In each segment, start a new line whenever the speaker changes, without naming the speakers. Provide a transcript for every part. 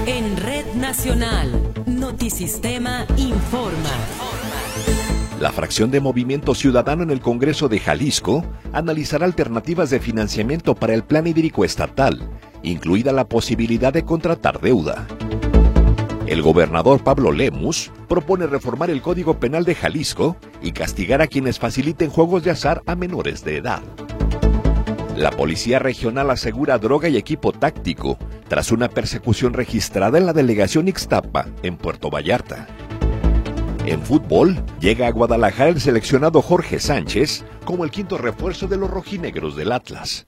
En Red Nacional, Notisistema informa.
La fracción de Movimiento Ciudadano en el Congreso de Jalisco analizará alternativas de financiamiento para el plan hídrico estatal, incluida la posibilidad de contratar deuda. El gobernador Pablo Lemus propone reformar el Código Penal de Jalisco y castigar a quienes faciliten juegos de azar a menores de edad. La Policía Regional asegura droga y equipo táctico tras una persecución registrada en la delegación Ixtapa, en Puerto Vallarta. En fútbol, llega a Guadalajara el seleccionado Jorge Sánchez como el quinto refuerzo de los rojinegros del Atlas.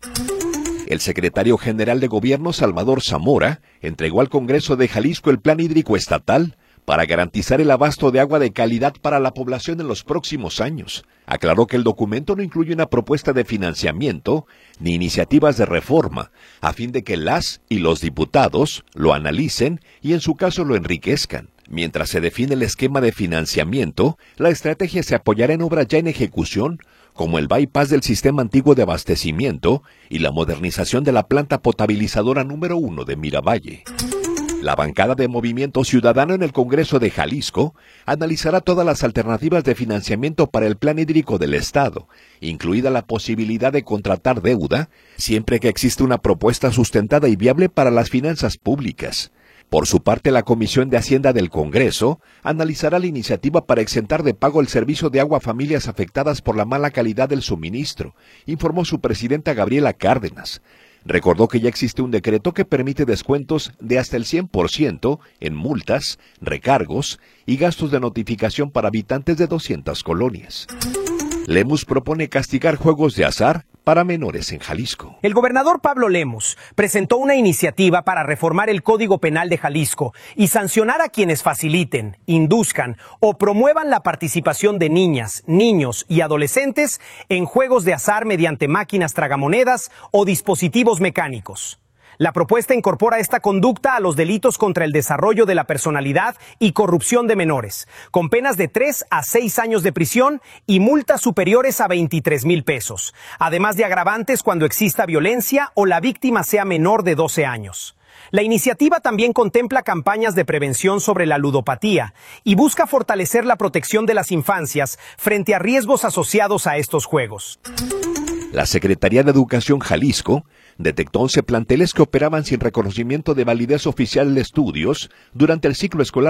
El secretario general de Gobierno, Salvador Zamora, entregó al Congreso de Jalisco el plan hídrico estatal para garantizar el abasto de agua de calidad para la población en los próximos años. Aclaró que el documento no incluye una propuesta de financiamiento ni iniciativas de reforma, a fin de que las y los diputados lo analicen y en su caso lo enriquezcan. Mientras se define el esquema de financiamiento, la estrategia se apoyará en obras ya en ejecución, como el bypass del sistema antiguo de abastecimiento y la modernización de la planta potabilizadora número 1 de Miravalle. La bancada de Movimiento Ciudadano en el Congreso de Jalisco analizará todas las alternativas de financiamiento para el plan hídrico del Estado, incluida la posibilidad de contratar deuda, siempre que exista una propuesta sustentada y viable para las finanzas públicas. Por su parte, la Comisión de Hacienda del Congreso analizará la iniciativa para exentar de pago el servicio de agua a familias afectadas por la mala calidad del suministro, informó su presidenta Gabriela Cárdenas. Recordó que ya existe un decreto que permite descuentos de hasta el 100% en multas, recargos y gastos de notificación para habitantes de 200 colonias. Lemus propone castigar juegos de azar para menores en Jalisco.
El gobernador Pablo Lemus presentó una iniciativa para reformar el Código Penal de Jalisco y sancionar a quienes faciliten, induzcan o promuevan la participación de niñas, niños y adolescentes en juegos de azar mediante máquinas tragamonedas o dispositivos mecánicos. La propuesta incorpora esta conducta a los delitos contra el desarrollo de la personalidad y corrupción de menores, con penas de 3 a 6 años de prisión y multas superiores a 23,000 pesos, además de agravantes cuando exista violencia o la víctima sea menor de 12 años. La iniciativa también contempla campañas de prevención sobre la ludopatía y busca fortalecer la protección de las infancias frente a riesgos asociados a estos juegos.
La Secretaría de Educación Jalisco detectó 11 planteles que operaban sin reconocimiento de validez oficial de estudios durante el ciclo escolar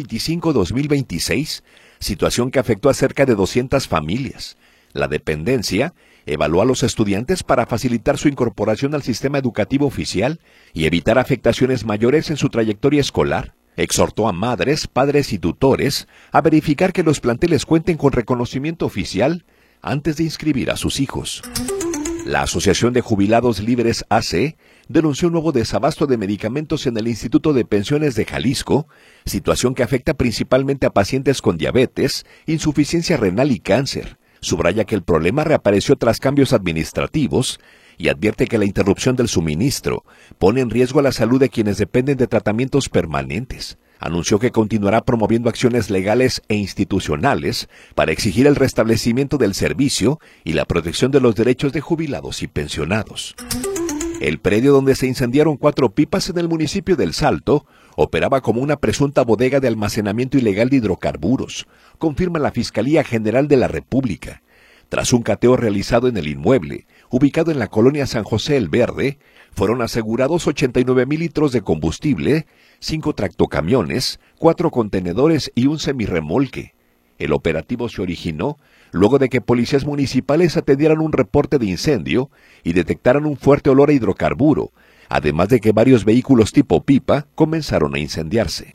2025-2026, situación que afectó a cerca de 200 familias. La dependencia evaluó a los estudiantes para facilitar su incorporación al sistema educativo oficial y evitar afectaciones mayores en su trayectoria escolar. Exhortó a madres, padres y tutores a verificar que los planteles cuenten con reconocimiento oficial antes de inscribir a sus hijos. La Asociación de Jubilados Libres AC denunció un nuevo desabasto de medicamentos en el Instituto de Pensiones de Jalisco, situación que afecta principalmente a pacientes con diabetes, insuficiencia renal y cáncer. Subraya que el problema reapareció tras cambios administrativos y advierte que la interrupción del suministro pone en riesgo la salud de quienes dependen de tratamientos permanentes. Anunció que continuará promoviendo acciones legales e institucionales para exigir el restablecimiento del servicio y la protección de los derechos de jubilados y pensionados. El predio donde se incendiaron 4 pipas en el municipio del Salto operaba como una presunta bodega de almacenamiento ilegal de hidrocarburos, confirma la Fiscalía General de la República. Tras un cateo realizado en el inmueble, ubicado en la colonia San José el Verde, fueron asegurados 89,000 litros de combustible, 5 tractocamiones, 4 contenedores y un semirremolque. El operativo se originó luego de que policías municipales atendieran un reporte de incendio y detectaran un fuerte olor a hidrocarburo, además de que varios vehículos tipo pipa comenzaron a incendiarse.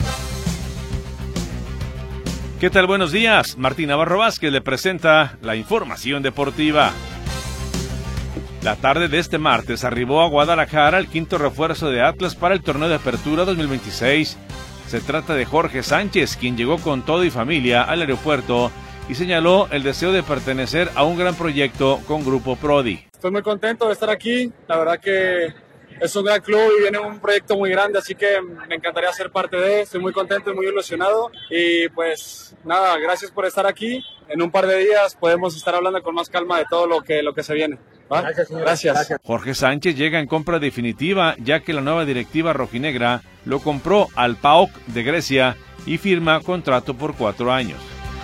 ¿Qué tal? Buenos días. Martín Navarro Vázquez le presenta la información deportiva. La tarde de este martes arribó a Guadalajara el quinto refuerzo de Atlas para el torneo de apertura 2026. Se trata de Jorge Sánchez, quien llegó con todo y familia al aeropuerto y señaló el deseo de pertenecer a un gran proyecto con Grupo Prodi.
Estoy muy contento de estar aquí. La verdad que es un gran club y viene un proyecto muy grande, así que me encantaría ser parte de él. Estoy muy contento y muy ilusionado y pues nada, gracias por estar aquí. En un par de días podemos estar hablando con más calma de todo lo que se viene. ¿Va? Gracias, señor. Gracias.
Jorge Sánchez llega en compra definitiva, ya que la nueva directiva rojinegra lo compró al PAOK de Grecia y firma contrato por 4 años.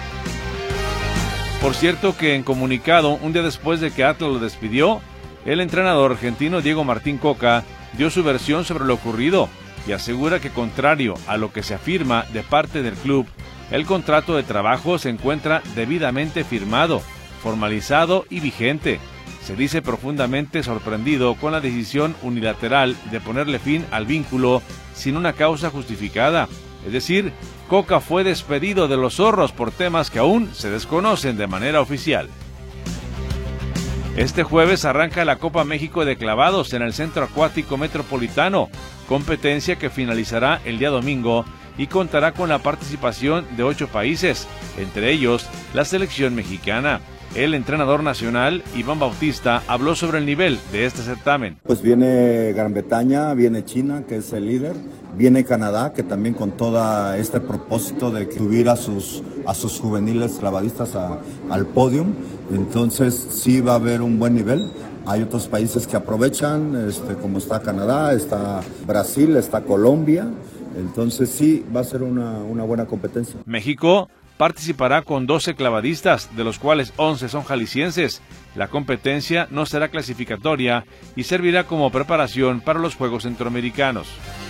Por cierto que en comunicado, un día después de que Atlas lo despidió, el entrenador argentino Diego Martín Coca dio su versión sobre lo ocurrido y asegura que, contrario a lo que se afirma de parte del club, el contrato de trabajo se encuentra debidamente firmado, formalizado y vigente. Se dice profundamente sorprendido con la decisión unilateral de ponerle fin al vínculo sin una causa justificada. Es decir, Coca fue despedido de los Zorros por temas que aún se desconocen de manera oficial. Este jueves arranca la Copa México de Clavados en el Centro Acuático Metropolitano, competencia que finalizará el día domingo y contará con la participación de 8 países, entre ellos la selección mexicana. El entrenador nacional, Iván Bautista, habló sobre el nivel de este certamen.
Pues viene Gran Bretaña, viene China, que es el líder, viene Canadá, que también con todo este propósito de subir a sus juveniles clavadistas al podio. Entonces sí va a haber un buen nivel. Hay otros países que aprovechan, como está Canadá, está Brasil, está Colombia. Entonces sí va a ser una buena competencia.
México participará con 12 clavadistas, de los cuales 11 son jaliscienses. La competencia no será clasificatoria y servirá como preparación para los Juegos Centroamericanos.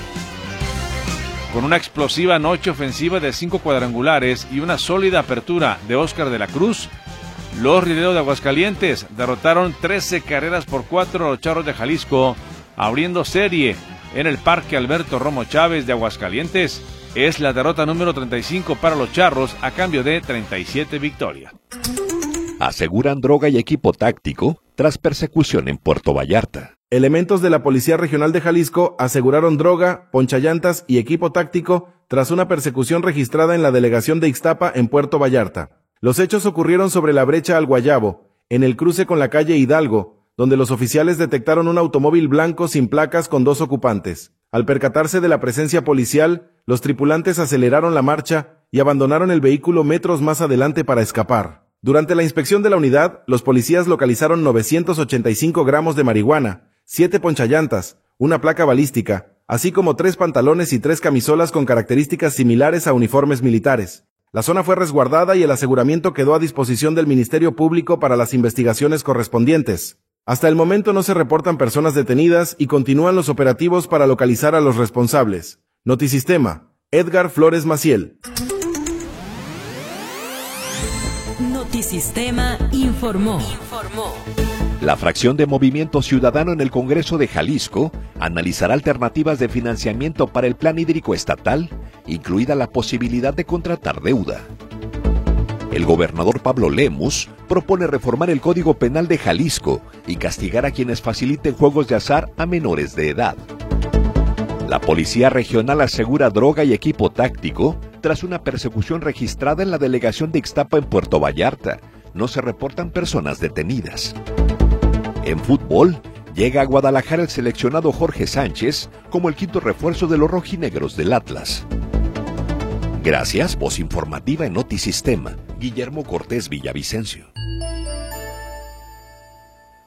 Con una explosiva noche ofensiva de 5 cuadrangulares y una sólida apertura de Óscar de la Cruz, los Rieleros de Aguascalientes derrotaron 13 carreras por 4 a los Charros de Jalisco, abriendo serie en el Parque Alberto Romo Chávez de Aguascalientes. Es la derrota número 35 para los Charros a cambio de 37 victorias.
Aseguran droga y equipo táctico tras persecución en Puerto Vallarta.
Elementos de la Policía Regional de Jalisco aseguraron droga, ponchallantas y equipo táctico tras una persecución registrada en la delegación de Ixtapa en Puerto Vallarta. Los hechos ocurrieron sobre la brecha al Guayabo, en el cruce con la calle Hidalgo, donde los oficiales detectaron un automóvil blanco sin placas con 2 ocupantes. Al percatarse de la presencia policial, los tripulantes aceleraron la marcha y abandonaron el vehículo metros más adelante para escapar. Durante la inspección de la unidad, los policías localizaron 985 gramos de marihuana, 7 ponchallantas, una placa balística, así como 3 pantalones y 3 camisolas con características similares a uniformes militares. La zona fue resguardada y el aseguramiento quedó a disposición del Ministerio Público para las investigaciones correspondientes. Hasta el momento no se reportan personas detenidas y continúan los operativos para localizar a los responsables. Notisistema, Edgar Flores Maciel.
Notisistema informó.
La fracción de Movimiento Ciudadano en el Congreso de Jalisco analizará alternativas de financiamiento para el plan hídrico estatal, incluida la posibilidad de contratar deuda. El gobernador Pablo Lemus propone reformar el Código Penal de Jalisco y castigar a quienes faciliten juegos de azar a menores de edad. La Policía Regional asegura droga y equipo táctico tras una persecución registrada en la delegación de Ixtapa en Puerto Vallarta. No se reportan personas detenidas. En fútbol, llega a Guadalajara el seleccionado Jorge Sánchez como el 5º refuerzo de los rojinegros del Atlas. Gracias, voz informativa en Notisistema. Guillermo Cortés Villavicencio.